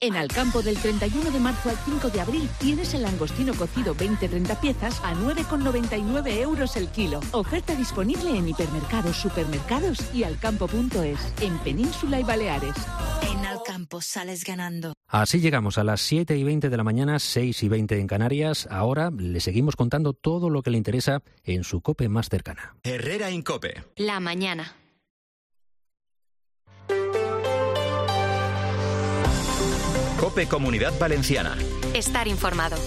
En Alcampo, del 31 de marzo al 5 de abril, tienes el langostino cocido 20-30 piezas a 9,99 € el kilo. Oferta disponible en hipermercados, supermercados y alcampo.es, en Península y Baleares. En Alcampo sales ganando. Así llegamos a las 7:20 de la mañana, 6:20 en Canarias. Ahora le seguimos contando todo lo que le interesa en su COPE más cercana. Herrera Incope. La mañana. COPE Comunidad Valenciana. Estar informado.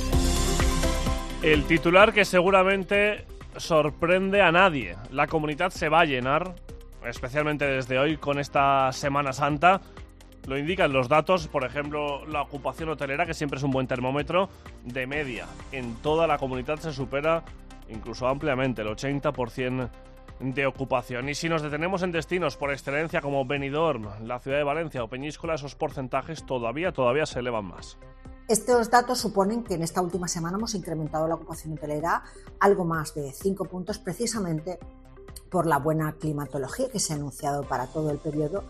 El titular que seguramente sorprende a nadie. La comunidad se va a llenar, especialmente desde hoy con esta Semana Santa. Lo indican los datos, por ejemplo, la ocupación hotelera, que siempre es un buen termómetro, de media. En toda la comunidad se supera incluso ampliamente el 80% de ocupación. Y si nos detenemos en destinos por excelencia como Benidorm, la ciudad de Valencia o Peñíscola, esos porcentajes todavía se elevan más. Estos datos suponen que en esta última semana hemos incrementado la ocupación hotelera algo más de 5 puntos, precisamente por la buena climatología que se ha anunciado para todo el periodo.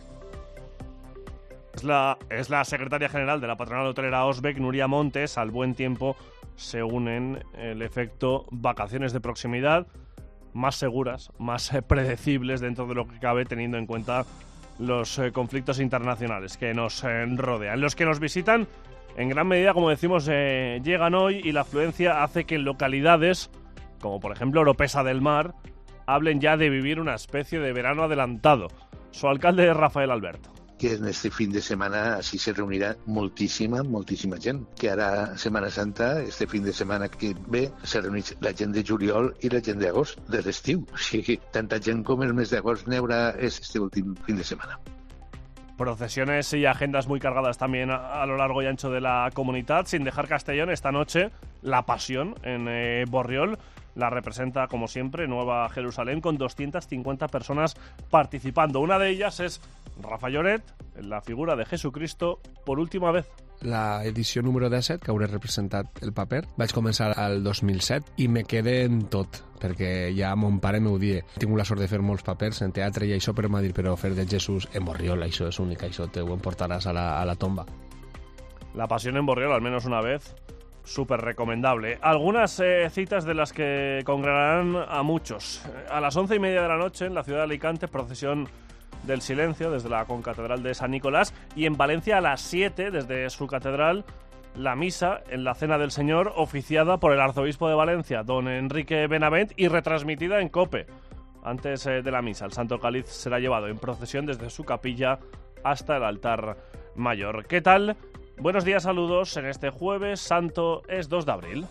Es la secretaria general de la patronal hotelera Osbec, Nuria Montes. Al buen tiempo se unen el efecto vacaciones de proximidad, más seguras, más predecibles dentro de lo que cabe, teniendo en cuenta los conflictos internacionales que nos rodean. Los que nos visitan, en gran medida, como decimos, llegan hoy, y la afluencia hace que en localidades, como por ejemplo Oropesa del Mar, hablen ya de vivir una especie de verano adelantado. Su alcalde es Rafael Alberto. Que en este fin de semana así se reunirà moltíssima gent, que ara Setmana Santa, este fin de setmana que ve, se reuneix la gent de juliol i la gent d'agost, de l'estiu. O sigui, tanta gent com el mes d'agost n'hi haurà este últim fin de semana. Procesiones y agendas muy cargadas también a lo largo y ancho de la comunidad, sin dejar Castellón. Esta noche, la Pasión en Borriol la representa, como siempre, Nueva Jerusalén, con 250 personas participando. Una de ellas es Rafa Lloret, la figura de Jesucristo, por última vez. La edició número 17, que hauré representat el paper, vaig començar al 2007 i me quedé en tot, perquè ja mon pare m'ho dia. He tingut la sort de fer molts papers en teatre i això, però m'ha dit, però fer de Jesús en Borriol, això és únic, això te ho emportaràs a la tomba. La Pasión en Borriol, al menos una vez, súper recomendable. Algunas citas de las que congregarán a muchos. A las 11:30 de la noche, en la ciudad de Alicante, procesión del silencio desde la concatedral de San Nicolás, y en Valencia a las 7, desde su catedral, la misa en la Cena del Señor, oficiada por el arzobispo de Valencia, don Enrique Benavent, y retransmitida en COPE. Antes de la misa, el Santo Cáliz será llevado en procesión desde su capilla hasta el altar mayor. ¿Qué tal? Buenos días, saludos en este jueves santo, es 2 de abril.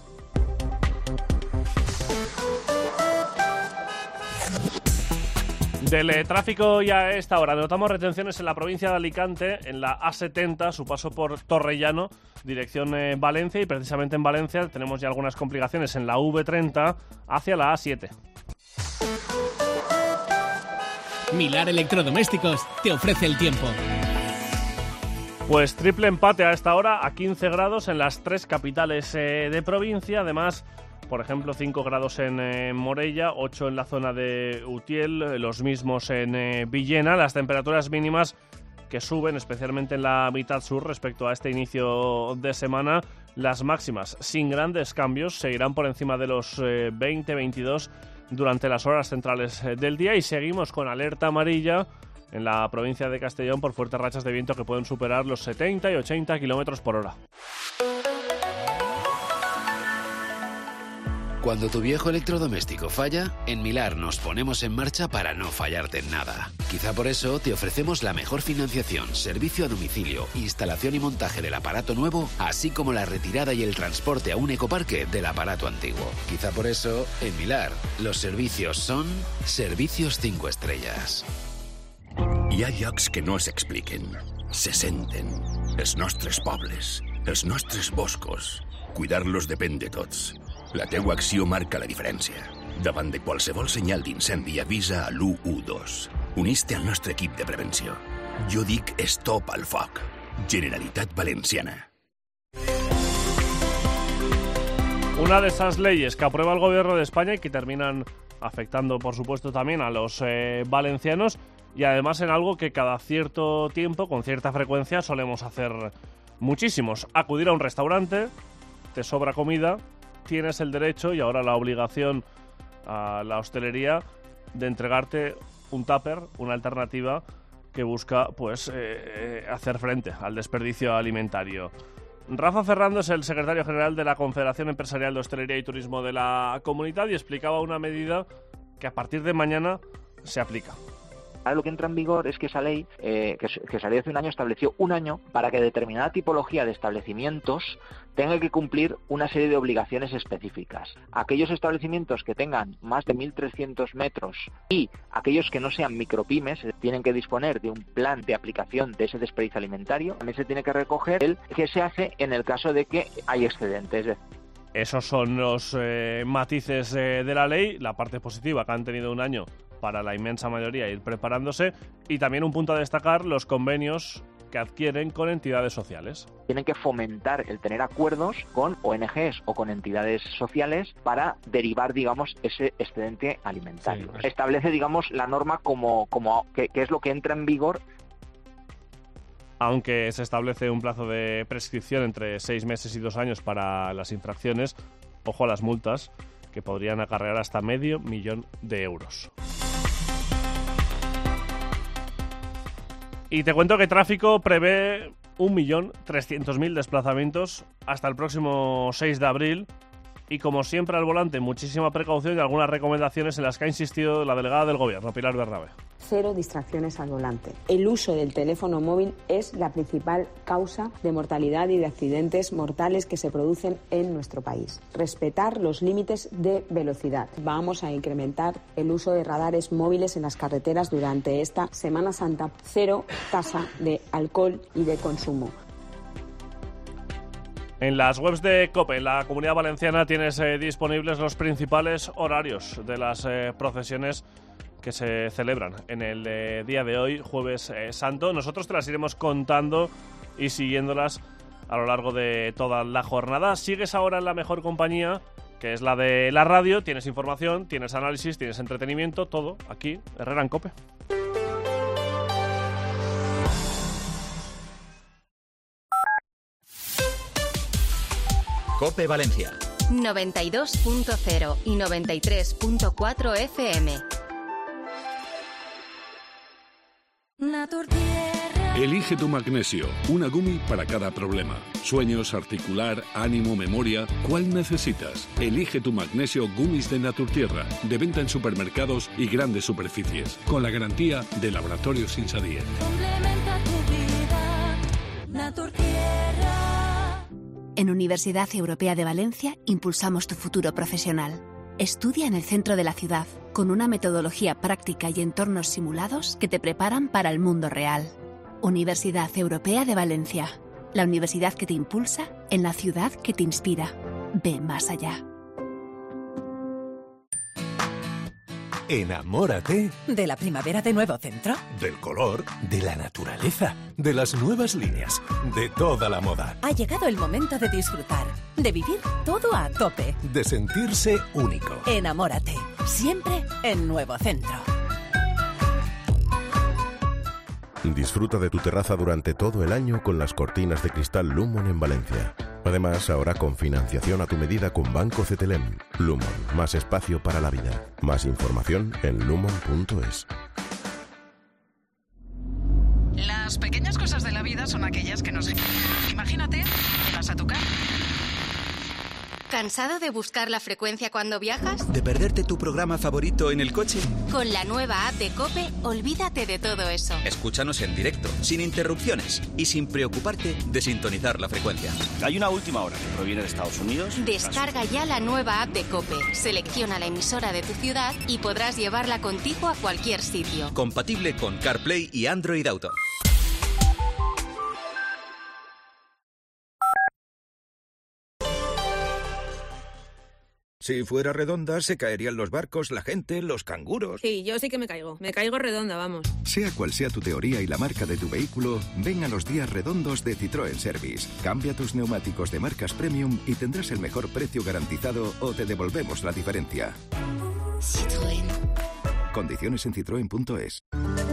Del tráfico ya a esta hora. Notamos retenciones en la provincia de Alicante, en la A70, su paso por Torrellano, dirección Valencia, y precisamente en Valencia tenemos ya algunas complicaciones en la V30 hacia la A7. Milar Electrodomésticos te ofrece el tiempo. Pues triple empate a esta hora, a 15 grados en las 3 capitales de provincia. Además, por ejemplo, 5 grados en Morella, 8 en la zona de Utiel, los mismos en Villena. Las temperaturas mínimas que suben, especialmente en la mitad sur respecto a este inicio de semana. Las máximas, sin grandes cambios, seguirán por encima de los 20-22 durante las horas centrales del día. Y seguimos con alerta amarilla en la provincia de Castellón por fuertes rachas de viento que pueden superar los 70 y 80 kilómetros por hora. Cuando tu viejo electrodoméstico falla, en Milar nos ponemos en marcha para no fallarte en nada. Quizá por eso te ofrecemos la mejor financiación, servicio a domicilio, instalación y montaje del aparato nuevo, así como la retirada y el transporte a un ecoparque del aparato antiguo. Quizá por eso, en Milar, los servicios son servicios 5 estrellas. Hi ha llocs que no s'expliquen, se senten. Els nostres pobles, els nostres boscos. Cuidar-los depèn de tots. La teua acció marca la diferència. Davant de qualsevol senyal d'incendi, avisa a l'112. Unís-te al nostre equip de prevenció. Jo dic stop al foc. Generalitat Valenciana. Una de esas leyes que aprueba el gobierno de España y que terminan afectando, por supuesto, también a los valencianos, y además en algo que cada cierto tiempo, con cierta frecuencia, solemos hacer muchísimos. Acudir a un restaurante, te sobra comida, tienes el derecho y ahora la obligación a la hostelería de entregarte un tupper, una alternativa que busca pues hacer frente al desperdicio alimentario. Rafa Ferrando es el secretario general de la Confederación Empresarial de Hostelería y Turismo de la Comunidad y explicaba una medida que a partir de mañana se aplica. Ahora lo que entra en vigor es que esa ley, que salió hace un año, estableció un año para que determinada tipología de establecimientos tenga que cumplir una serie de obligaciones específicas. Aquellos establecimientos que tengan más de 1.300 metros y aquellos que no sean micropymes tienen que disponer de un plan de aplicación de ese desperdicio alimentario. También se tiene que recoger el que se hace en el caso de que hay excedentes. Esos son los matices de la ley, la parte positiva que han tenido un año para la inmensa mayoría ir preparándose, y también un punto a destacar, los convenios que adquieren con entidades sociales. Tienen que fomentar el tener acuerdos con ONGs o con entidades sociales para derivar, digamos, ese excedente alimentario. Sí. Establece, digamos, la norma que es lo que entra en vigor. Aunque se establece un plazo de prescripción entre 6 meses y 2 años para las infracciones, ojo a las multas, que podrían acarrear hasta $500,000 de euros. Y te cuento que Tráfico prevé 1.300.000 desplazamientos hasta el próximo 6 de abril. Y como siempre al volante, muchísima precaución y algunas recomendaciones en las que ha insistido la delegada del Gobierno, Pilar Bernabé. 0 distracciones al volante. El uso del teléfono móvil es la principal causa de mortalidad y de accidentes mortales que se producen en nuestro país. Respetar los límites de velocidad. Vamos a incrementar el uso de radares móviles en las carreteras durante esta Semana Santa. 0 tasa de alcohol y de consumo. En las webs de COPE, en la Comunidad Valenciana, tienes disponibles los principales horarios de las procesiones que se celebran en el día de hoy, Jueves Santo. Nosotros te las iremos contando y siguiéndolas a lo largo de toda la jornada. Sigues ahora en la mejor compañía, que es la de la radio. Tienes información, tienes análisis, tienes entretenimiento, todo aquí, Herrera en COPE. COPE Valencia 92.0 y 93.4 FM. Elige tu magnesio, una gumi para cada problema. Sueños, articular, ánimo, memoria. ¿Cuál necesitas? Elige tu magnesio Gumis de Naturtierra, de venta en supermercados y grandes superficies, con la garantía de Laboratorios Insadier. Complementa tu vida, Naturtierra. En Universidad Europea de Valencia impulsamos tu futuro profesional. Estudia en el centro de la ciudad, con una metodología práctica y entornos simulados que te preparan para el mundo real. Universidad Europea de Valencia, la universidad que te impulsa en la ciudad que te inspira. Ve más allá. Enamórate de la primavera de Nuevo Centro, del color, de la naturaleza, de las nuevas líneas, de toda la moda. Ha llegado el momento de disfrutar, de vivir todo a tope, de sentirse único. Enamórate, siempre en Nuevo Centro. Disfruta de tu terraza durante todo el año con las cortinas de cristal Lumon en Valencia. Además, ahora con financiación a tu medida con Banco CTLM. Lumon, más espacio para la vida. Más información en lumon.es. Las pequeñas cosas de la vida son aquellas que nos... Imagínate que vas a tocar. ¿Cansado de buscar la frecuencia cuando viajas? ¿De perderte tu programa favorito en el coche? Con la nueva app de COPE, olvídate de todo eso. Escúchanos en directo, sin interrupciones y sin preocuparte de sintonizar la frecuencia. Hay una última hora que proviene de Estados Unidos. Descarga ya la nueva app de COPE, selecciona la emisora de tu ciudad y podrás llevarla contigo a cualquier sitio. Compatible con CarPlay y Android Auto. Si fuera redonda, se caerían los barcos, la gente, los canguros. Sí, yo sí que me caigo redonda, vamos. Sea cual sea tu teoría y la marca de tu vehículo, ven a los días redondos de Citroën Service. Cambia tus neumáticos de marcas premium y tendrás el mejor precio garantizado o te devolvemos la diferencia. Citroën. Condiciones en citroen.es.